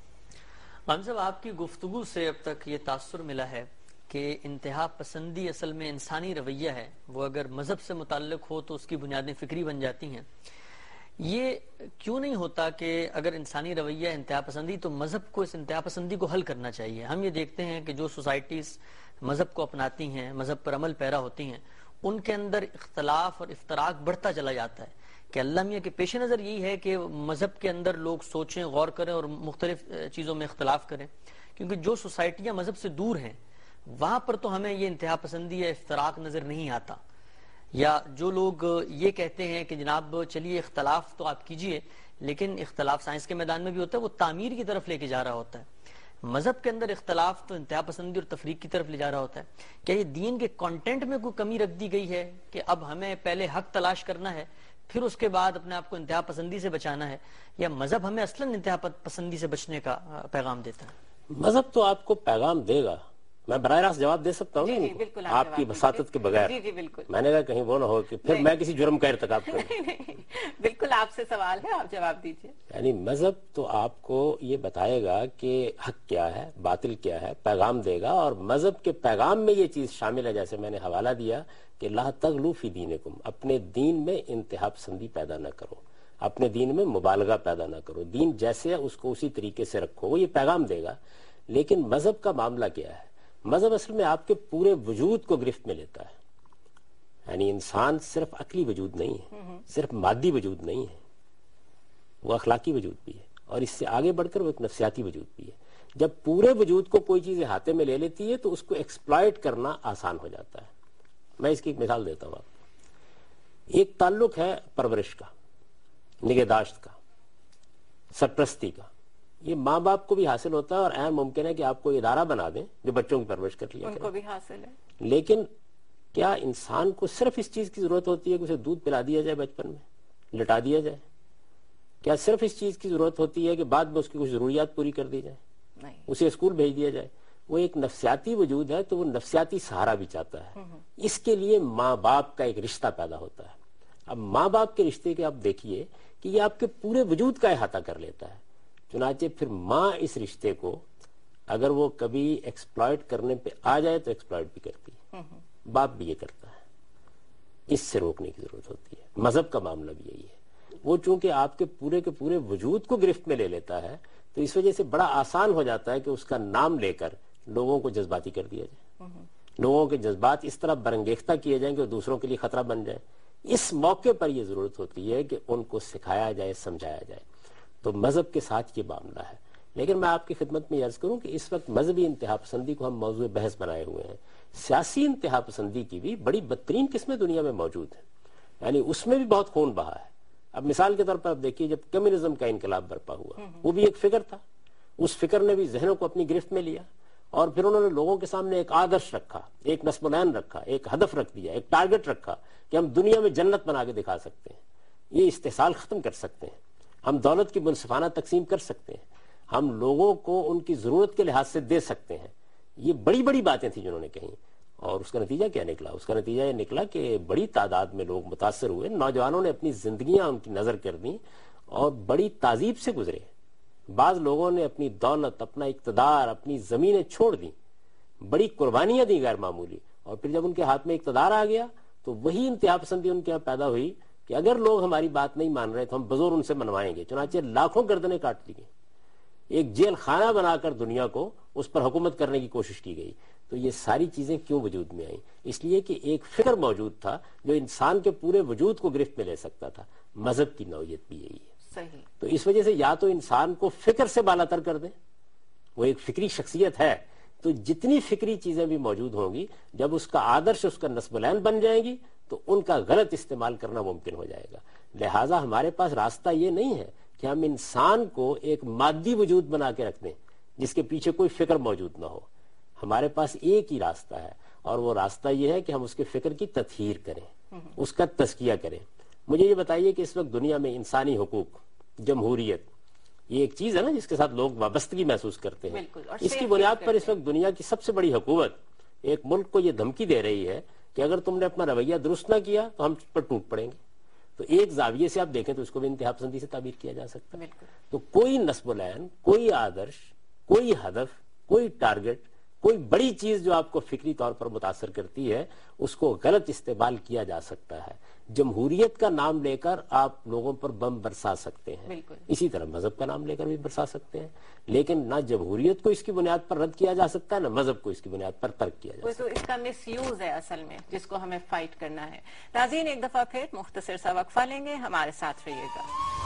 غام صاحب، آپ کی گفتگو سے اب تک یہ تاثر ملا ہے کہ انتہا پسندی اصل میں انسانی رویہ ہے. وہ اگر مذہب سے متعلق ہو تو اس کی بنیادیں فکری بن جاتی ہیں. یہ کیوں نہیں ہوتا کہ اگر انسانی رویہ انتہا پسندی تو مذہب کو اس انتہا پسندی کو حل کرنا چاہیے؟ ہم یہ دیکھتے ہیں کہ جو سوسائٹیز مذہب کو اپناتی ہیں، مذہب پر عمل پیرا ہوتی ہیں، ان کے اندر اختلاف اور افتراق بڑھتا چلا جاتا ہے. کہ اللہ میاں کے پیش نظر یہی ہے کہ مذہب کے اندر لوگ سوچیں، غور کریں اور مختلف چیزوں میں اختلاف کریں. کیونکہ جو سوسائٹیاں مذہب سے دور ہیں وہاں پر تو ہمیں یہ انتہا پسندی یا افتراق نظر نہیں آتا. یا جو لوگ یہ کہتے ہیں کہ جناب چلیے اختلاف تو آپ کیجئے، لیکن اختلاف سائنس کے میدان میں بھی ہوتا ہے، وہ تعمیر کی طرف لے کے جا رہا ہوتا ہے. مذہب کے اندر اختلاف تو انتہا پسندی اور تفریق کی طرف لے جا رہا ہوتا ہے. کیا یہ دین کے کانٹینٹ میں کوئی کمی رکھ دی گئی ہے کہ اب ہمیں پہلے حق تلاش کرنا ہے پھر اس کے بعد اپنے آپ کو انتہا پسندی سے بچانا ہے، یا مذہب ہمیں اصلاً انتہا پسندی سے بچنے کا پیغام دیتا ہے؟ مذہب تو آپ کو پیغام دے گا. میں براہ راست جواب دے سکتا ہوں جی بالکل، آپ کی بساطت کے بغیر. جی بالکل. میں نے کہا کہیں وہ نہ ہو کہ پھر میں کسی جرم کا ارتکاب کروں. بالکل آپ سے سوال ہے، آپ جواب دیجئے. یعنی مذہب تو آپ کو یہ بتائے گا کہ حق کیا ہے، باطل کیا ہے، پیغام دے گا. اور مذہب کے پیغام میں یہ چیز شامل ہے، جیسے میں نے حوالہ دیا کہ لا تغلو فی دینکم، اپنے دین میں انتہا پسندی پیدا نہ کرو، اپنے دین میں مبالغہ پیدا نہ کرو، دین جیسے ہے اس کو اسی طریقے سے رکھو. وہ یہ پیغام دے گا. لیکن مذہب کا معاملہ کیا ہے؟ مذہب اصل میں آپ کے پورے وجود کو گرفت میں لیتا ہے. یعنی انسان صرف عقلی وجود نہیں ہے, صرف مادی وجود نہیں ہے, وہ اخلاقی وجود بھی ہے, اور اس سے آگے بڑھ کر وہ ایک نفسیاتی وجود بھی ہے. جب پورے وجود کو کوئی چیز احاطے میں لے لیتی ہے تو اس کو ایکسپلائٹ کرنا آسان ہو جاتا ہے. میں اس کی ایک مثال دیتا ہوں آپ کو. ایک تعلق ہے پرورش کا, نگہداشت کا, سرپرستی کا. یہ ماں باپ کو بھی حاصل ہوتا ہے, اور عین ممکن ہے کہ آپ کو ادارہ بنا دیں جو بچوں کی پرورش کر لیا ان کو بھی حاصل ہے. لیکن کیا انسان کو صرف اس چیز کی ضرورت ہوتی ہے کہ اسے دودھ پلا دیا جائے, بچپن میں لٹا دیا جائے؟ کیا صرف اس چیز کی ضرورت ہوتی ہے کہ بعد میں اس کی کچھ ضروریات پوری کر دی جائے, اسے اسکول بھیج دیا جائے؟ وہ ایک نفسیاتی وجود ہے, تو وہ نفسیاتی سہارا بھی چاہتا ہے. اس کے لیے ماں باپ کا ایک رشتہ پیدا ہوتا ہے. اب ماں باپ کے رشتے کے آپ دیکھیے کہ یہ آپ کے پورے وجود کا احاطہ کر لیتا ہے. چنانچہ پھر ماں اس رشتے کو اگر وہ کبھی ایکسپلائٹ کرنے پہ آ جائے تو ایکسپلائٹ بھی کرتی ہے, باپ بھی یہ کرتا ہے. اس سے روکنے کی ضرورت ہوتی ہے. مذہب کا معاملہ بھی یہی ہے. وہ چونکہ آپ کے پورے وجود کو گرفت میں لے لیتا ہے, تو اس وجہ سے بڑا آسان ہو جاتا ہے کہ اس کا نام لے کر لوگوں کو جذباتی کر دیا جائے, لوگوں کے جذبات اس طرح برانگیختہ کیے جائیں کہ وہ دوسروں کے لیے خطرہ بن جائیں. اس موقع پر یہ ضرورت ہوتی ہے کہ ان کو سکھایا جائے, سمجھایا جائے. تو مذہب کے ساتھ یہ معاملہ ہے. لیکن میں آپ کی خدمت میں عرض کروں کہ اس وقت مذہبی انتہا پسندی کو ہم موضوع بحث بنائے ہوئے ہیں. سیاسی انتہا پسندی کی بھی بڑی بدترین قسمیں دنیا میں موجود ہیں, یعنی اس میں بھی بہت خون بہا ہے. اب مثال کے طور پر اب دیکھیے, جب کمیونزم کا انقلاب برپا ہوا, وہ بھی ایک فکر تھا. اس فکر نے بھی ذہنوں کو اپنی گرفت میں لیا, اور پھر انہوں نے لوگوں کے سامنے ایک آدرش رکھا, ایک نصب العین رکھا, ایک ہدف رکھ دیا, ایک ٹارگٹ رکھا کہ ہم دنیا میں جنت بنا کے دکھا سکتے ہیں, یہ استحصال ختم کر سکتے ہیں, ہم دولت کی منصفانہ تقسیم کر سکتے ہیں, ہم لوگوں کو ان کی ضرورت کے لحاظ سے دے سکتے ہیں. یہ بڑی بڑی باتیں تھیں جنہوں نے کہیں, اور اس کا نتیجہ کیا نکلا؟ اس کا نتیجہ یہ نکلا کہ بڑی تعداد میں لوگ متاثر ہوئے, نوجوانوں نے اپنی زندگیاں ان کی نظر کر دیں اور بڑی تعذیب سے گزرے. بعض لوگوں نے اپنی دولت, اپنا اقتدار, اپنی زمینیں چھوڑ دیں, بڑی قربانیاں دی غیر معمولی, اور پھر جب ان کے ہاتھ میں اقتدار آ گیا تو وہی انتہا پسندی ان کے یہاں پیدا ہوئی کہ اگر لوگ ہماری بات نہیں مان رہے تو ہم بزور ان سے منوائیں گے. چنانچہ لاکھوں گردنیں کاٹ لی گئیں, ایک جیل خانہ بنا کر دنیا کو اس پر حکومت کرنے کی کوشش کی گئی. تو یہ ساری چیزیں کیوں وجود میں آئیں؟ اس لیے کہ ایک فکر موجود تھا جو انسان کے پورے وجود کو گرفت میں لے سکتا تھا. مذہب کی نوعیت بھی یہی ہے. صحیح. تو اس وجہ سے یا تو انسان کو فکر سے بالا تر کر دیں, وہ ایک فکری شخصیت ہے, تو جتنی فکری چیزیں بھی موجود ہوں گی, جب اس کا آدرش, اس کا نصب العین بن جائیں گی تو ان کا غلط استعمال کرنا ممکن ہو جائے گا. لہٰذا ہمارے پاس راستہ یہ نہیں ہے کہ ہم انسان کو ایک مادی وجود بنا کے رکھ دیں جس کے پیچھے کوئی فکر موجود نہ ہو. ہمارے پاس ایک ہی راستہ ہے, اور وہ راستہ یہ ہے کہ ہم اس کے فکر کی تطہیر کریں, اس کا تزکیہ کریں. مجھے یہ بتائیے کہ اس وقت دنیا میں انسانی حقوق, جمہوریت, یہ ایک چیز ہے نا جس کے ساتھ لوگ وابستگی محسوس کرتے ہیں. اس کی بنیاد پر اس وقت دنیا کی سب سے بڑی حکومت ایک ملک کو یہ دھمکی دے رہی ہے کہ اگر تم نے اپنا رویہ درست نہ کیا تو ہم پر ٹوٹ پڑیں گے. تو ایک زاویے سے آپ دیکھیں تو اس کو بھی انتہا پسندی سے تعبیر کیا جا سکتا ہے. تو کوئی نصب العین, کوئی آدرش, کوئی ہدف, کوئی ٹارگٹ, کوئی بڑی چیز جو آپ کو فکری طور پر متاثر کرتی ہے, اس کو غلط استعمال کیا جا سکتا ہے. جمہوریت کا نام لے کر آپ لوگوں پر بم برسا سکتے ہیں, اسی طرح مذہب کا نام لے کر بھی برسا سکتے ہیں, لیکن نہ جمہوریت کو اس کی بنیاد پر رد کیا جا سکتا ہے, نہ مذہب کو اس کی بنیاد پر ترک کیا جا سکتا ہے. تو اس کا مس یوز ہے اصل میں, جس کو ہمیں فائٹ کرنا ہے. ناظرین, ایک دفعہ پھر مختصر سا وقفہ لیں گے, ہمارے ساتھ رہیے گا.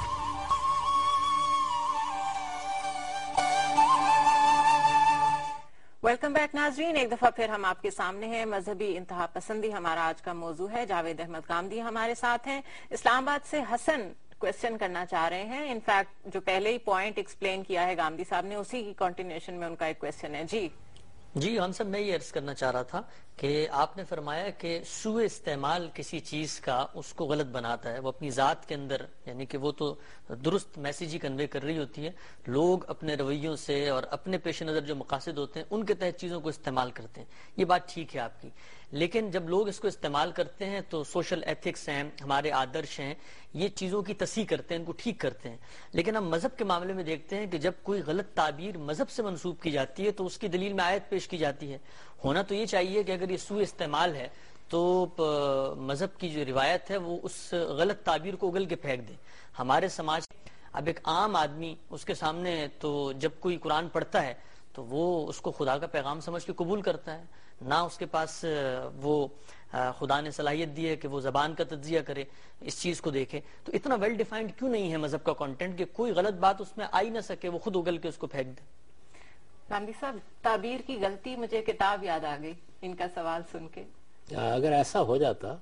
ویلکم بیک ناظرین, ایک دفعہ پھر ہم آپ کے سامنے ہیں. مذہبی انتہا پسندی ہمارا آج کا موضوع ہے. جاوید احمد غامدی ہمارے ساتھ ہیں. اسلام آباد سے حسن کویسچن کرنا چاہ رہے ہیں. انفیکٹ جو پہلے ہی پوائنٹ ایکسپلین کیا ہے غامدی صاحب نے, اسی کی کنٹینیوشن میں ان کا ایک کویسچن ہے. جی ہم سب, میں یہ عرض کرنا چاہ رہا تھا کہ آپ نے فرمایا کہ سوء استعمال کسی چیز کا اس کو غلط بناتا ہے. وہ اپنی ذات کے اندر, یعنی کہ وہ تو درست میسیج ہی کنوے کر رہی ہوتی ہے, لوگ اپنے رویوں سے اور اپنے پیش نظر جو مقاصد ہوتے ہیں ان کے تحت چیزوں کو استعمال کرتے ہیں. یہ بات ٹھیک ہے آپ کی, لیکن جب لوگ اس کو استعمال کرتے ہیں تو سوشل ایتھکس ہیں, ہمارے آدرش ہیں, یہ چیزوں کی تصحیح کرتے ہیں, ان کو ٹھیک کرتے ہیں. لیکن ہم مذہب کے معاملے میں دیکھتے ہیں کہ جب کوئی غلط تعبیر مذہب سے منسوب کی جاتی ہے تو اس کی دلیل میں آیت پیش کی جاتی ہے. ہونا تو یہ چاہیے کہ اگر یہ سوء استعمال ہے تو مذہب کی جو روایت ہے وہ اس غلط تعبیر کو اگل کے پھینک دے. ہمارے سماج اب ایک عام آدمی, اس کے سامنے تو جب کوئی قرآن پڑھتا ہے تو وہ اس کو خدا کا پیغام سمجھ کے قبول کرتا ہے، نہ اس کے پاس وہ خدا نے صلاحیت دی ہے کہ وہ زبان کا تجزیہ کرے، اس چیز کو دیکھے. تو اتنا ویل ڈیفائنڈ کیوں نہیں ہے مذہب کا کنٹینٹ کہ کوئی غلط بات اس میں آئی نہ سکے، وہ خود اگل کے اس کو پھینک دے؟ غامدی صاحب، تعبیر کی غلطی، مجھے کتاب یاد آ گئی ان کا سوال سن کے. اگر ایسا ہو جاتا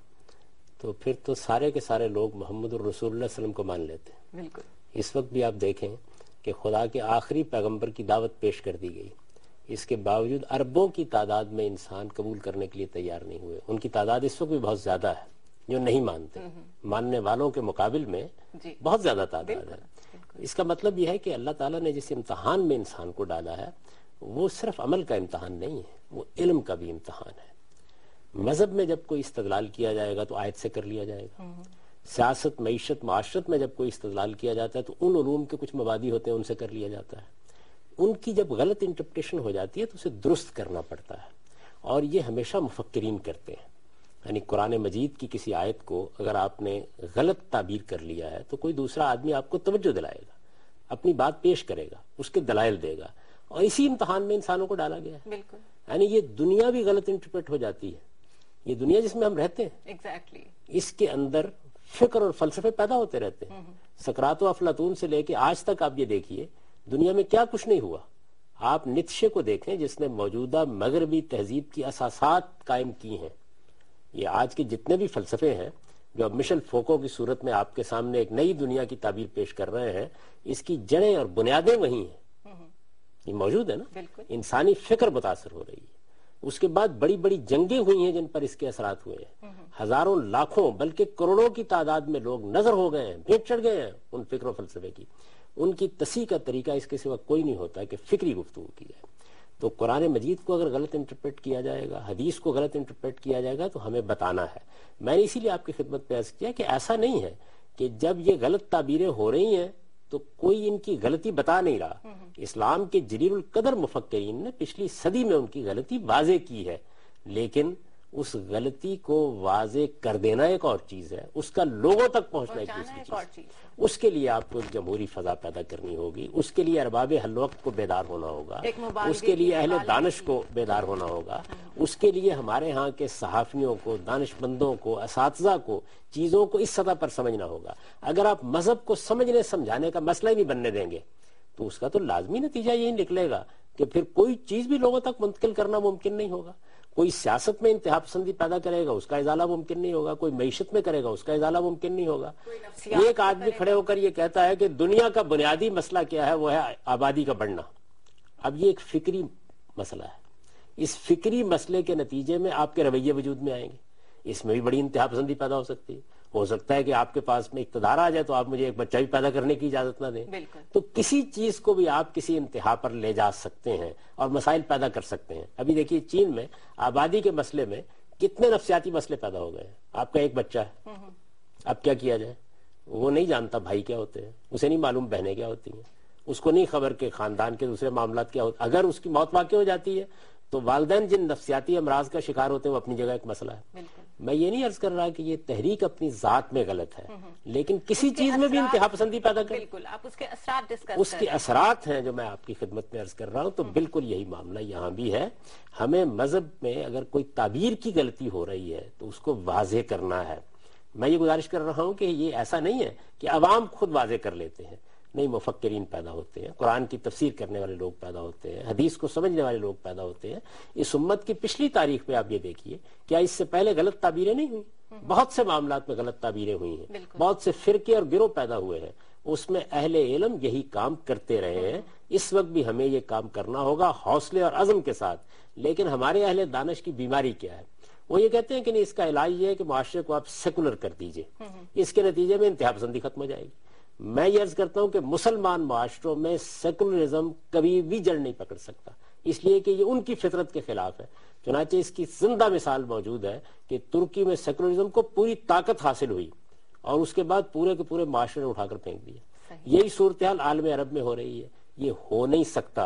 تو پھر تو سارے کے سارے لوگ محمد الرسول اللہ صلی اللہ علیہ وسلم کو مان لیتے. بالکل. اس وقت بھی آپ دیکھیں کہ خدا کے آخری پیغمبر کی دعوت پیش کر دی گئی، اس کے باوجود اربوں کی تعداد میں انسان قبول کرنے کے لیے تیار نہیں ہوئے. ان کی تعداد اس وقت بھی بہت زیادہ ہے جو نہیں مانتے، ماننے والوں کے مقابل میں بہت زیادہ تعداد ہے. اس کا مطلب یہ ہے کہ اللہ تعالیٰ نے جس امتحان میں انسان کو ڈالا ہے وہ صرف عمل کا امتحان نہیں ہے، وہ علم کا بھی امتحان ہے. مذہب میں جب کوئی استدلال کیا جائے گا تو آیت سے کر لیا جائے گا. سیاست، معیشت، معاشرت میں جب کوئی استدلال کیا جاتا ہے تو ان علوم کے کچھ مبادی ہوتے ہیں، ان سے کر لیا جاتا ہے. ان کی جب غلط انٹرپریٹیشن ہو جاتی ہے تو اسے درست کرنا پڑتا ہے، اور یہ ہمیشہ مفکرین کرتے ہیں. یعنی قرآن مجید کی کسی آیت کو اگر آپ نے غلط تعبیر کر لیا ہے تو کوئی دوسرا آدمی آپ کو توجہ دلائے گا، اپنی بات پیش کرے گا، اس کے دلائل دے گا، اور اسی امتحان میں انسانوں کو ڈالا گیا ہے. بالکل. یعنی یہ دنیا بھی غلط انٹرپریٹ ہو جاتی ہے. یہ دنیا جس میں ہم رہتے ہیں ایگزیکٹلی، اس کے اندر فکر اور فلسفے پیدا ہوتے رہتے ہیں. سقراط و افلاطون سے لے کے آج تک آپ یہ دیکھیے دنیا میں کیا کچھ نہیں ہوا. آپ نیتشے کو دیکھیں جس نے موجودہ مغربی تہذیب کی اساسات قائم کی ہیں. یہ آج کے جتنے بھی فلسفے ہیں جو اب مشل فوکو کی صورت میں آپ کے سامنے ایک نئی دنیا کی تعبیر پیش کر رہے ہیں، اس کی جڑیں اور بنیادیں وہی ہیں. یہ موجود ہے نا. انسانی فکر متاثر ہو رہی ہے. اس کے بعد بڑی بڑی جنگیں ہوئی ہیں جن پر اس کے اثرات ہوئے ہیں. ہزاروں، لاکھوں، بلکہ کروڑوں کی تعداد میں لوگ نظر ہو گئے ہیں، بھیٹ چڑھ گئے ہیں ان فکر و فلسفے کی. ان کی تصحیح کا طریقہ اس کے سوا کوئی نہیں ہوتا کہ فکری گفتگو کی جائے. تو قرآن مجید کو اگر غلط انٹرپریٹ کیا جائے گا، حدیث کو غلط انٹرپریٹ کیا جائے گا تو ہمیں بتانا ہے. میں نے اسی لیے آپ کی خدمت میں عرض کیا کہ ایسا نہیں ہے کہ جب یہ غلط تعبیریں ہو رہی ہیں تو کوئی ان کی غلطی بتا نہیں رہا. اسلام کے جلیل القدر مفکرین نے پچھلی صدی میں ان کی غلطی واضح کی ہے، لیکن اس غلطی کو واضح کر دینا ایک اور چیز ہے، اس کا لوگوں تک پہنچنا ایک دوسری چیز. اس کے لیے آپ کو ایک جمہوری فضا پیدا کرنی ہوگی، اس کے لیے ارباب حل وقت کو بیدار ہونا ہوگا، اس کے لیے اہل دانش کو بیدار ہونا ہوگا، اس کے لیے ہمارے ہاں کے صحافیوں کو، دانش مندوں کو، اساتذہ کو چیزوں کو اس سطح پر سمجھنا ہوگا. اگر آپ مذہب کو سمجھنے سمجھانے کا مسئلہ ہی نہیں بننے دیں گے تو اس کا تو لازمی نتیجہ یہی نکلے گا کہ پھر کوئی چیز بھی لوگوں تک منتقل کرنا ممکن نہیں ہوگا. کوئی سیاست میں انتہا پسندی پیدا کرے گا، اس کا ازالہ ممکن نہیں ہوگا. کوئی معیشت میں کرے گا، اس کا ازالہ ممکن نہیں ہوگا. ایک آدمی کھڑے ہو کر یہ کہتا ہے کہ دنیا کا بنیادی مسئلہ کیا ہے، وہ ہے آبادی کا بڑھنا. اب یہ ایک فکری مسئلہ ہے. اس فکری مسئلے کے نتیجے میں آپ کے رویے وجود میں آئیں گے. اس میں بھی بڑی انتہا پسندی پیدا ہو سکتی ہے. ہو سکتا ہے کہ آپ کے پاس میں اقتدار آ جائے تو آپ مجھے ایک بچہ بھی پیدا کرنے کی اجازت نہ دیں. تو کسی چیز کو بھی آپ کسی انتہا پر لے جا سکتے ہیں اور مسائل پیدا کر سکتے ہیں. ابھی دیکھیے چین میں آبادی کے مسئلے میں کتنے نفسیاتی مسئلے پیدا ہو گئے ہیں. آپ کا ایک بچہ ہے، اب کیا کیا جائے؟ وہ نہیں جانتا بھائی کیا ہوتے ہیں، اسے نہیں معلوم بہنیں کیا ہوتی ہیں، اس کو نہیں خبر کہ خاندان کے دوسرے معاملات کیا ہوتے. اگر اس کی موت واقع ہو جاتی ہے تو والدین جن نفسیاتی امراض کا شکار ہوتے ہیں وہ اپنی جگہ ایک مسئلہ ہے. میں یہ نہیں عرض کر رہا کہ یہ تحریک اپنی ذات میں غلط ہے، لیکن کسی چیز میں بھی انتہا پسندی پیدا کرے. بالکل، آپ اس کے اثرات ڈسکس اس کے اثرات ہیں جو میں آپ کی خدمت میں عرض کر رہا ہوں. تو بالکل یہی معاملہ یہاں بھی ہے. ہمیں مذہب میں اگر کوئی تعبیر کی غلطی ہو رہی ہے تو اس کو واضح کرنا ہے. میں یہ گزارش کر رہا ہوں کہ یہ ایسا نہیں ہے کہ عوام خود واضح کر لیتے ہیں. نہیں، مفکرین پیدا ہوتے ہیں، قرآن کی تفسیر کرنے والے لوگ پیدا ہوتے ہیں، حدیث کو سمجھنے والے لوگ پیدا ہوتے ہیں. اس امت کی پچھلی تاریخ پہ آپ یہ دیکھیے کیا اس سے پہلے غلط تعبیریں نہیں ہوئی؟ بہت سے معاملات میں غلط تعبیریں ہوئی ہیں، بہت سے فرقے اور گروہ پیدا ہوئے ہیں. اس میں اہل علم یہی کام کرتے رہے ہیں. اس وقت بھی ہمیں یہ کام کرنا ہوگا حوصلے اور عزم کے ساتھ. لیکن ہمارے اہل دانش کی بیماری کیا ہے؟ وہ یہ کہتے ہیں کہ نہیں، اس کا علاج یہ ہے کہ معاشرے کو آپ سیکولر کر دیجئے، اس کے نتیجے میں انتہا پسندی ختم ہو جائے گی. میں یہ عرض کرتا ہوں کہ مسلمان معاشروں میں سیکولرزم کبھی بھی جڑ نہیں پکڑ سکتا، اس لیے کہ یہ ان کی فطرت کے خلاف ہے. چنانچہ اس کی زندہ مثال موجود ہے کہ ترکی میں سیکولرزم کو پوری طاقت حاصل ہوئی اور اس کے بعد پورے کے پورے معاشرے نے اٹھا کر پھینک دیا. یہی صورتحال عالم عرب میں ہو رہی ہے. یہ ہو نہیں سکتا.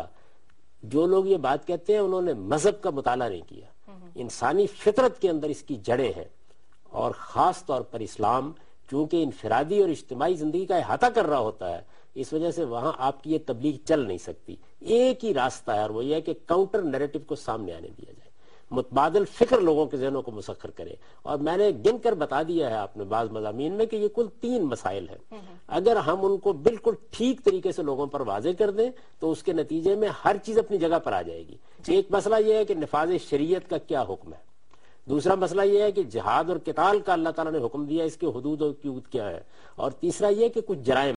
جو لوگ یہ بات کہتے ہیں انہوں نے مذہب کا مطالعہ نہیں کیا. انسانی فطرت کے اندر اس کی جڑیں ہیں، اور خاص طور پر اسلام چونکہ انفرادی اور اجتماعی زندگی کا احاطہ کر رہا ہوتا ہے، اس وجہ سے وہاں آپ کی یہ تبلیغ چل نہیں سکتی. ایک ہی راستہ ہے اور وہ یہ ہے کہ کاؤنٹر نیریٹو کو سامنے آنے دیا جائے, متبادل فکر لوگوں کے ذہنوں کو مسخر کرے. اور میں نے گن کر بتا دیا ہے آپ نے بعض مضامین میں کہ یہ کل 3 مسائل ہیں. اگر ہم ان کو بالکل ٹھیک طریقے سے لوگوں پر واضح کر دیں تو اس کے نتیجے میں ہر چیز اپنی جگہ پر آ جائے گی. ایک مسئلہ یہ ہے کہ نفاذ شریعت کا کیا حکم ہے, دوسرا مسئلہ یہ ہے کہ جہاد اور قتال کا اللہ تعالیٰ نے حکم دیا, اس کے حدود اور قیود کیا ہے, اور تیسرا یہ کہ کچھ جرائم